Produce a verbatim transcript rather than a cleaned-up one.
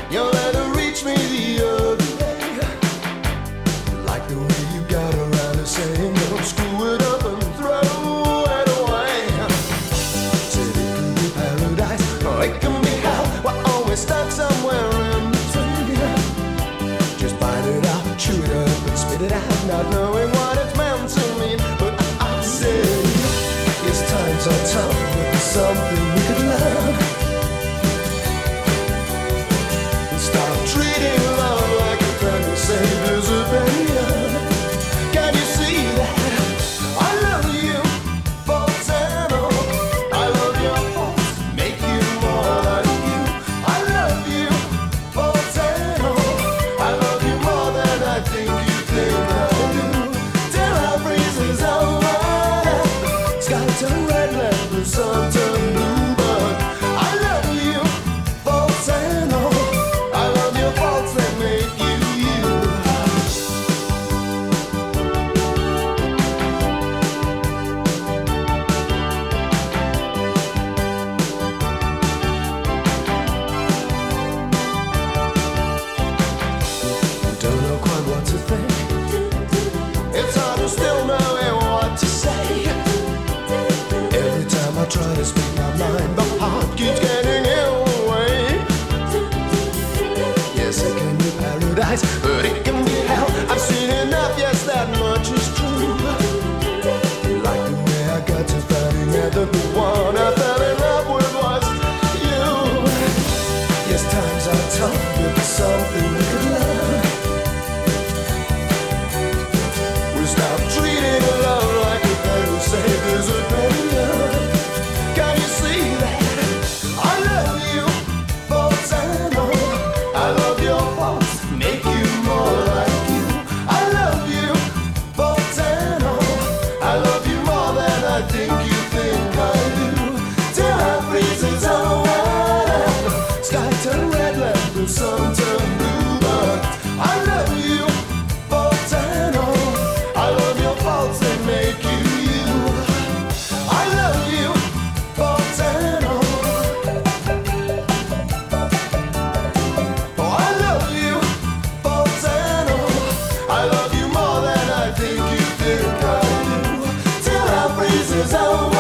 Your letter reached me the other day. Like the way you got around to saying, don't screw it up and throw it away. Said it can be paradise, or it can be hell. We're always stuck somewhere in between. Just bite it out, chew it up and spit it out, not knowing what it's meant to mean. But I, I said, yes, times are tough, but there's something we could learn. Stop treating love like a friend who saves a billion. Can you see that? I love you, faults and all. I love your faults, make you more like you. I love you, faults and all. I love you more than I think you think I do. Till our breezes over, sky turn red, let the sun turn blue. But I love you, faults and all. Faults that make you you. Don't know quite what to think. It's hard to still know what to say. Every time I try to speak my mind, the heart keeps getting in the way. Yes, it can be paradise, but it can be hell. I've seen enough, yes, that much is true. Like the way I got to finding out that the one I fell in love with was you. Yes, times are tough, but there's something we could learn. We stop treating love like a thing who says there's a billion. Can you see that? I love you, faults and all. I love your faults, make you more like you. I love you, faults and all. I love you more than I think you think I do. Till our breezes over, sky turn red, let the sun turn blue. But I love you, faults and all. I love your faults, they make you you. I love you, faults and all. Oh, I love you, faults and all. I love you more than I think you think I do. Till our breezes over.